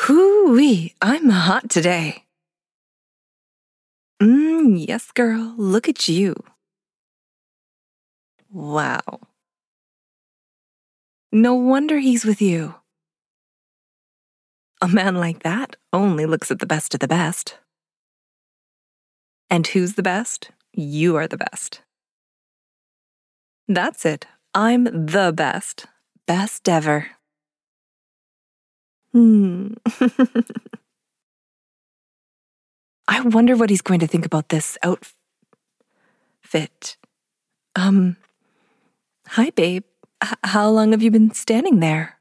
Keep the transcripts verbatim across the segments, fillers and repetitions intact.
Hoo-wee, I'm hot today. Mmm, yes, girl, look at you. Wow. No wonder he's with you. A man like that only looks at the best of the best. And who's the best? You are the best. That's it. I'm the best. Best ever. Hmm. I wonder what he's going to think about this outfit. Um, hi, babe. H- how long have you been standing there?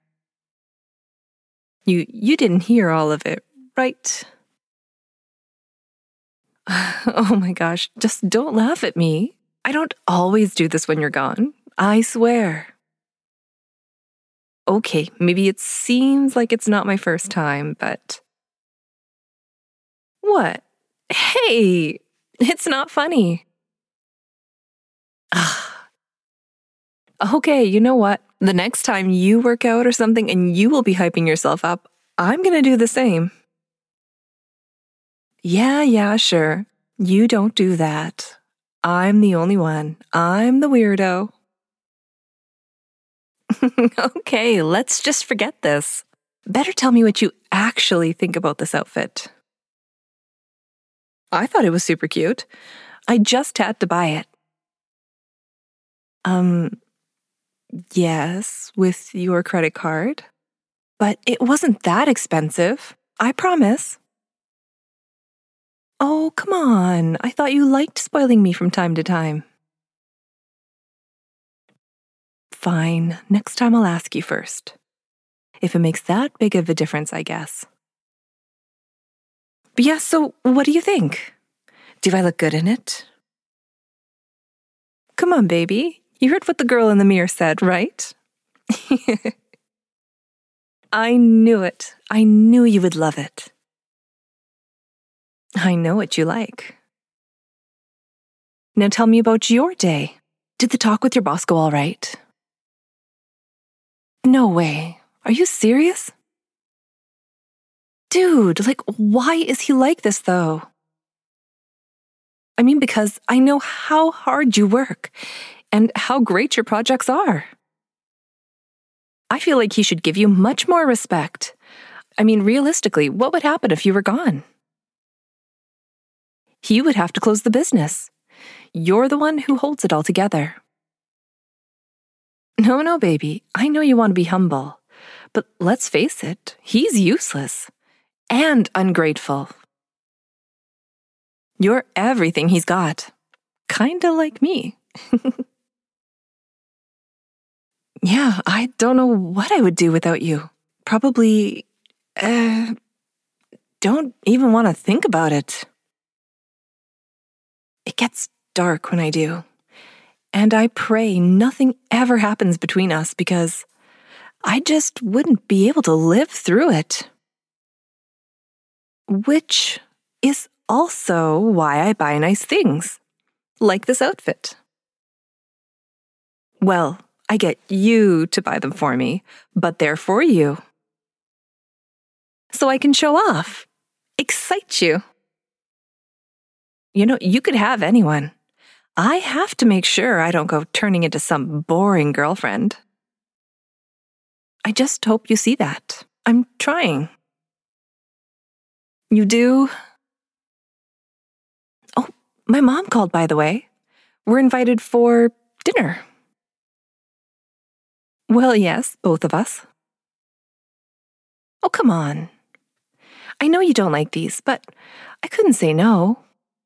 You you didn't hear all of it, right? Oh my gosh, just don't laugh at me. I don't always do this when you're gone. I swear. Okay, maybe it seems like it's not my first time, but... What? Hey, it's not funny. Okay, you know what? The next time you work out or something and you will be hyping yourself up, I'm gonna do the same. Yeah, yeah, sure. You don't do that. I'm the only one. I'm the weirdo. Okay, let's just forget this. Better tell me what you actually think about this outfit. I thought it was super cute. I just had to buy it. Um, yes, with your credit card. But it wasn't that expensive. I promise. Oh, come on. I thought you liked spoiling me from time to time. Fine. Next time I'll ask you first. If it makes that big of a difference, I guess. But yeah, so what do you think? Do I look good in it? Come on, baby. You heard what the girl in the mirror said, right? I knew it. I knew you would love it. I know what you like. Now tell me about your day. Did the talk with your boss go all right? No way. Are you serious? Dude, like, why is he like this, though? I mean, because I know how hard you work and how great your projects are. I feel like he should give you much more respect. I mean, realistically, what would happen if you were gone? He would have to close the business. You're the one who holds it all together. No, no, baby. I know you want to be humble. But let's face it, he's useless and ungrateful. You're everything he's got. Kinda like me. Yeah, I don't know what I would do without you. Probably, uh, don't even want to think about it. It gets dark when I do. And I pray nothing ever happens between us because I just wouldn't be able to live through it. Which is also why I buy nice things, like this outfit. Well, I get you to buy them for me, but they're for you. So I can show off, excite you. You know, you could have anyone. I have to make sure I don't go turning into some boring girlfriend. I just hope you see that. I'm trying. You do? Oh, my mom called, by the way. We're invited for dinner. Well, yes, both of us. Oh, come on. I know you don't like these, but I couldn't say no.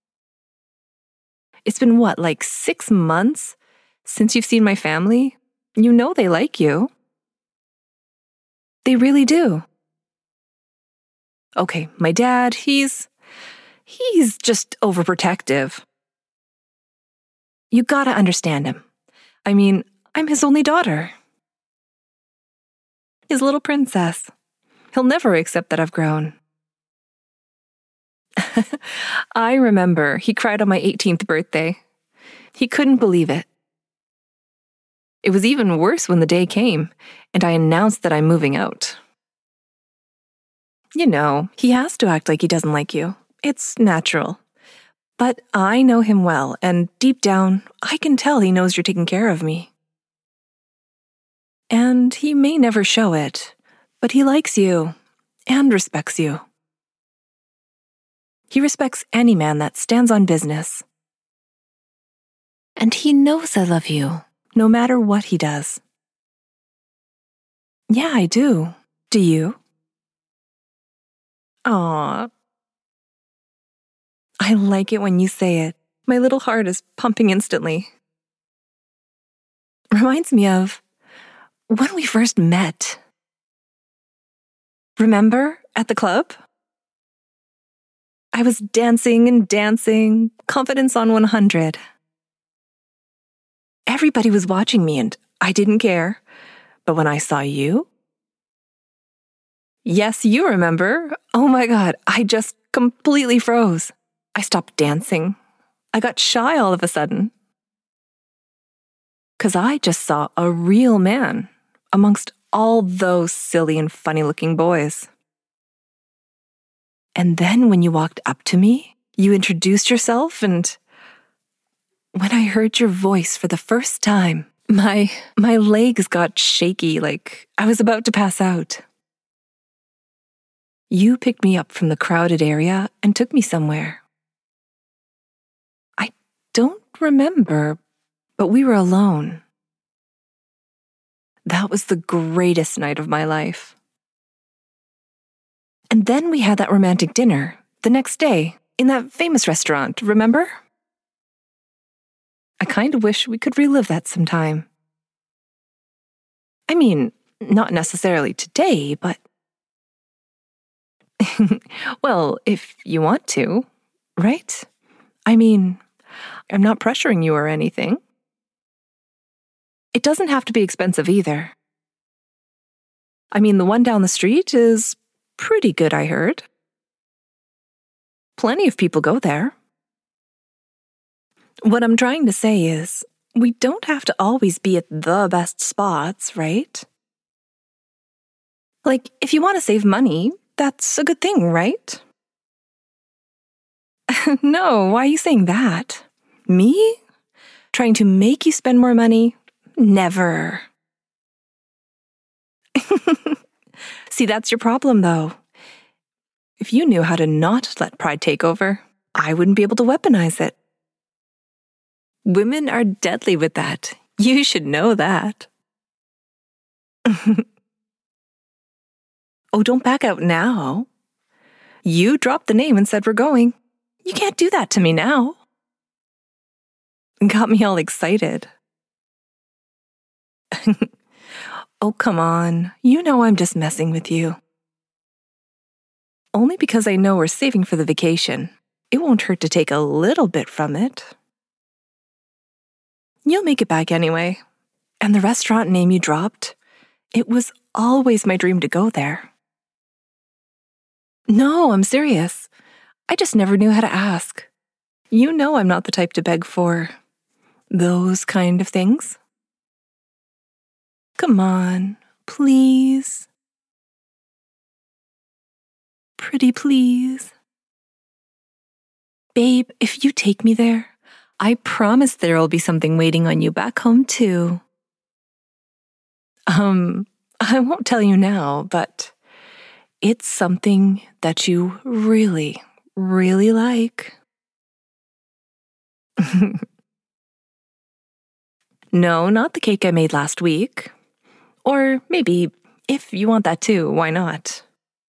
It's been what, like six months since you've seen my family? You know they like you. They really do. Okay, my dad, he's... he's just overprotective. You gotta understand him. I mean, I'm his only daughter. His little princess. He'll never accept that I've grown. I remember he cried on my eighteenth birthday. He couldn't believe it. It was even worse when the day came, and I announced that I'm moving out. You know, he has to act like he doesn't like you. It's natural. But I know him well, and deep down, I can tell he knows you're taking care of me. And he may never show it, but he likes you and respects you. He respects any man that stands on business. And he knows I love you, no matter what he does. Yeah, I do. Do you? Aw. I like it when you say it. My little heart is pumping instantly. Reminds me of when we first met. Remember, at the club? I was dancing and dancing, confidence on one hundred. Everybody was watching me and I didn't care. But when I saw you, yes, you remember. Oh my God, I just completely froze. I stopped dancing. I got shy all of a sudden. Because I just saw a real man amongst all those silly and funny-looking boys. And then when you walked up to me, you introduced yourself, and when I heard your voice for the first time, my my legs got shaky like I was about to pass out. You picked me up from the crowded area and took me somewhere. I don't remember, but we were alone. That was the greatest night of my life. And then we had that romantic dinner the next day in that famous restaurant, remember? I kind of wish we could relive that sometime. I mean, not necessarily today, but... well, if you want to, right? I mean, I'm not pressuring you or anything. It doesn't have to be expensive either. I mean, the one down the street is pretty good, I heard. Plenty of people go there. What I'm trying to say is, we don't have to always be at the best spots, right? Like, if you want to save money, that's a good thing, right? No, why are you saying that? Me? Trying to make you spend more money? Never. See, that's your problem, though. If you knew how to not let pride take over, I wouldn't be able to weaponize it. Women are deadly with that. You should know that. Oh, don't back out now. You dropped the name and said we're going. You can't do that to me now. Got me all excited. Oh, come on. You know I'm just messing with you. Only because I know we're saving for the vacation. It won't hurt to take a little bit from it. You'll make it back anyway. And the restaurant name you dropped, it was always my dream to go there. No, I'm serious. I just never knew how to ask. You know I'm not the type to beg for those kind of things. Come on, please. Pretty please. Babe, if you take me there, I promise there'll be something waiting on you back home too. Um, I won't tell you now, but it's something that you really, really like. No, not the cake I made last week. Or maybe, if you want that too, why not?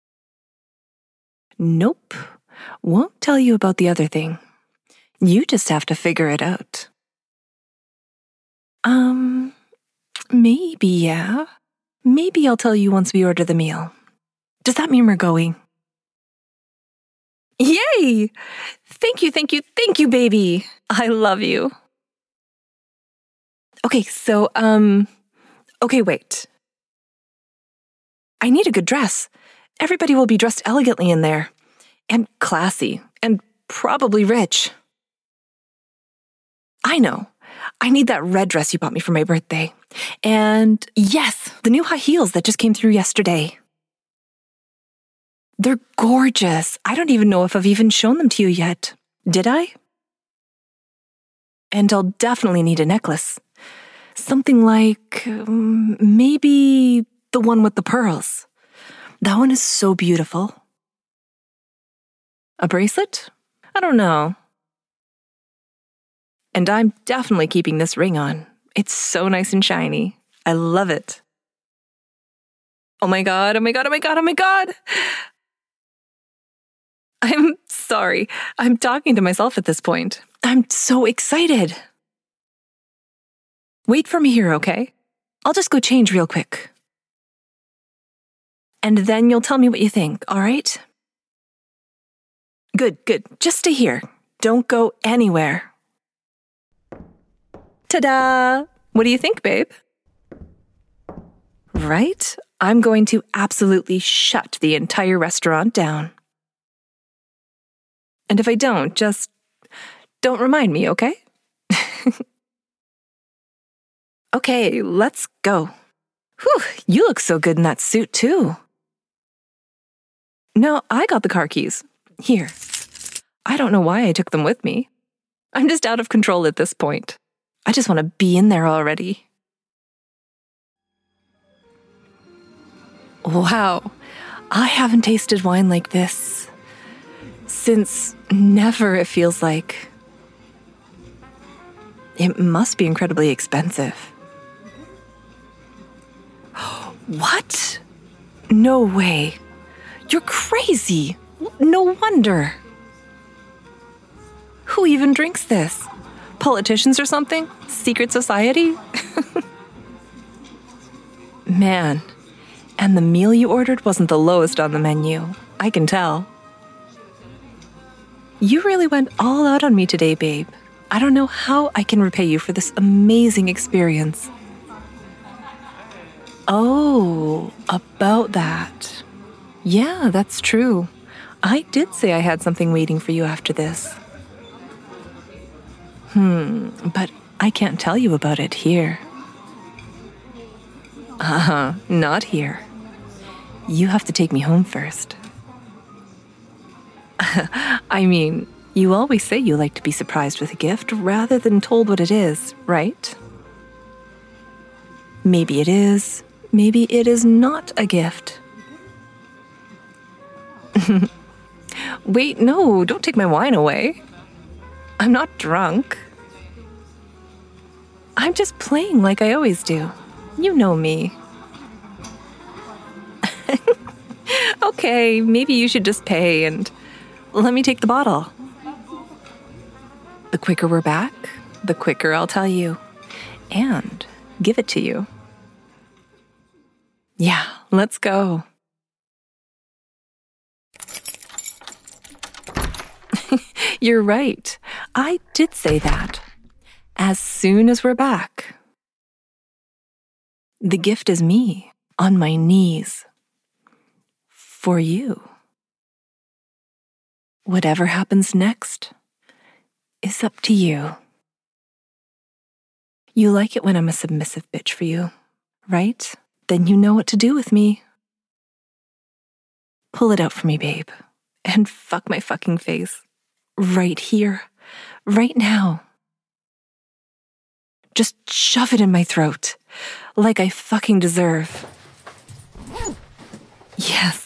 Nope, won't tell you about the other thing. You just have to figure it out. Um, maybe, yeah. Maybe I'll tell you once we order the meal. Does that mean we're going? Yay! Thank you, thank you, thank you, baby. I love you. Okay, so, um, okay, wait. I need a good dress. Everybody will be dressed elegantly in there. And classy. And probably rich. I know. I need that red dress you bought me for my birthday. And yes, the new high heels that just came through yesterday. They're gorgeous. I don't even know if I've even shown them to you yet. Did I? And I'll definitely need a necklace. Something like, um, maybe the one with the pearls. That one is so beautiful. A bracelet? I don't know. And I'm definitely keeping this ring on. It's so nice and shiny. I love it. Oh my god, oh my god, oh my god, oh my god! I'm sorry. I'm talking to myself at this point. I'm so excited. Wait for me here, okay? I'll just go change real quick. And then you'll tell me what you think, all right? Good, good. Just stay here. Don't go anywhere. Ta-da! What do you think, babe? Right? I'm going to absolutely shut the entire restaurant down. And if I don't, just don't remind me, okay? Okay, let's go. Whew, you look so good in that suit, too. No, I got the car keys. Here. I don't know why I took them with me. I'm just out of control at this point. I just want to be in there already. Wow, I haven't tasted wine like this since never, it feels like. It must be incredibly expensive. What? No way. You're crazy. No wonder. Who even drinks this? Politicians or something? Secret society? Man, and the meal you ordered wasn't the lowest on the menu. I can tell. You really went all out on me today, babe. I don't know how I can repay you for this amazing experience. Oh, about that. Yeah, that's true. I did say I had something waiting for you after this. Hmm, but I can't tell you about it here. Uh-huh, not here. You have to take me home first. I mean, you always say you like to be surprised with a gift rather than told what it is, right? Maybe it is. Maybe it is not a gift. Wait, no, don't take my wine away. I'm not drunk. I'm just playing like I always do. You know me. Okay, maybe you should just pay and let me take the bottle. The quicker we're back, the quicker I'll tell you and give it to you. Yeah, let's go. You're right. I did say that. As soon as we're back. The gift is me, on my knees. For you. Whatever happens next is up to you. You like it when I'm a submissive bitch for you, right? Then you know what to do with me. Pull it out for me, babe, and fuck my fucking face. Right here, right now. Just shove it in my throat, like I fucking deserve. Yes.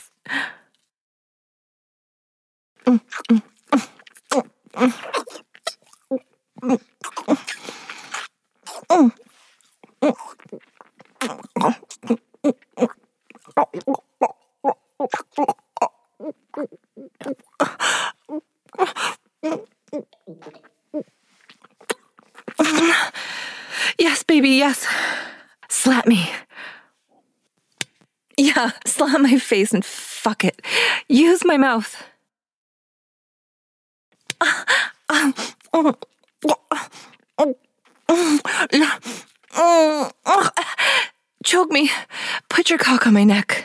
Yes, baby, yes. Slap me. Yeah, slap my face and fuck it. Use my mouth. Choke me. Put your cock on my neck.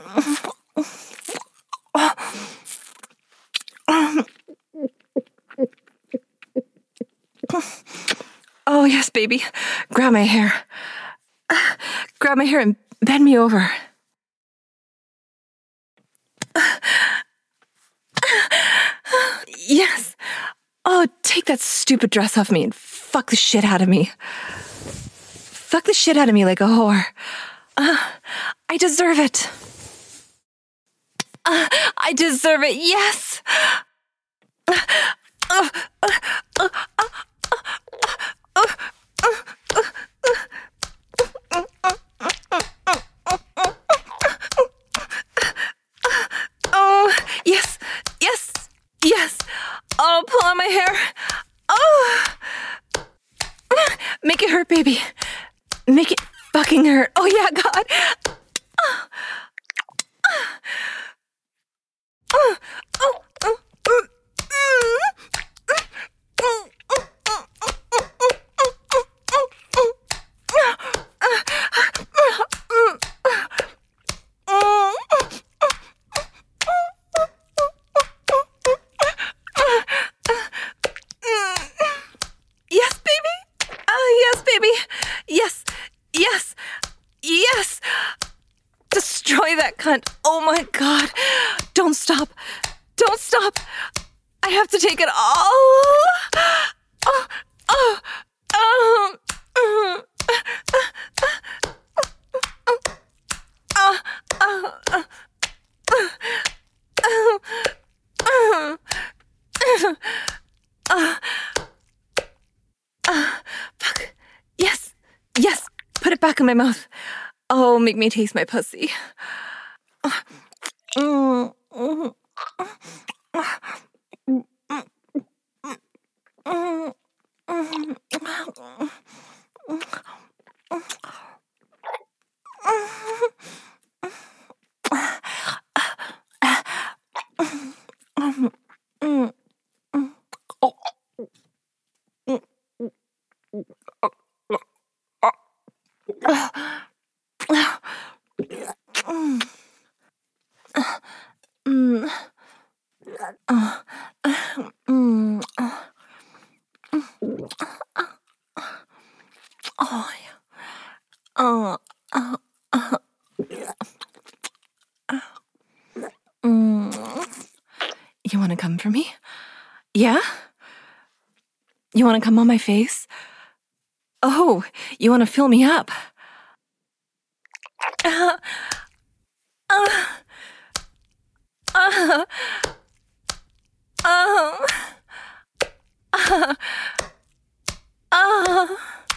Oh, yes, baby. Grab my hair. Grab my hair and bend me over. Yes. Oh, take that stupid dress off me and fuck the shit out of me. Fuck the shit out of me like a whore. Uh, I deserve it. Uh, I deserve it, yes. Uh, uh, uh, uh, uh, uh, uh, uh, Oh, yes, yes, yes. Oh, pull on my hair. Oh, make it hurt, baby. Make it fucking hurt. Oh, yeah, God. Oh, oh, oh, oh, mm, Yes, baby. Oh, yes, baby. Yes, yes, yes. Destroy that cunt. Oh my God. Don't stop. Don't stop. I have to take it all. Oh, oh, oh. Oh, oh, oh, oh. Uh, fuck. Yes. Yes. Put it back in my mouth. Oh, make me taste my pussy. Mm, mm, Oh, yeah. Oh, oh, oh. Mm. You want to come for me? Yeah? You want to come on my face? Oh, you want to fill me up? Uh, uh, uh, uh, uh, uh,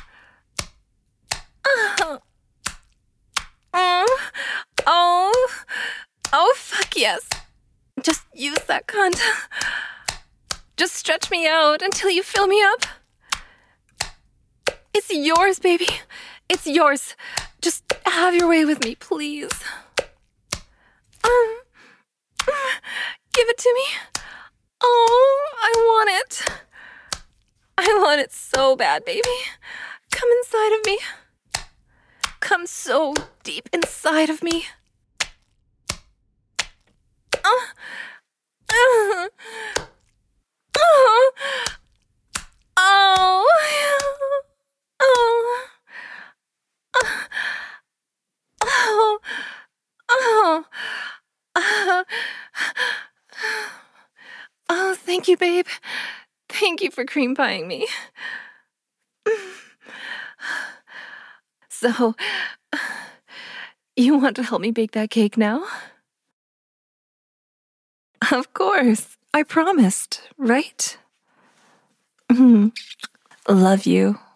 uh, uh, oh, oh, fuck yes. Just use that cunt. Just stretch me out until you fill me up. It's yours, baby. It's yours. Just have your way with me, please. Um, give it to me. Oh, I want it. I want it so bad, baby. Come inside of me. Come so deep inside of me. Uh, uh, oh, oh, oh, oh, oh, oh, oh, thank you, babe. Thank you for cream pieing me. So, you want to help me bake that cake now? Of course. I promised, right? Love you.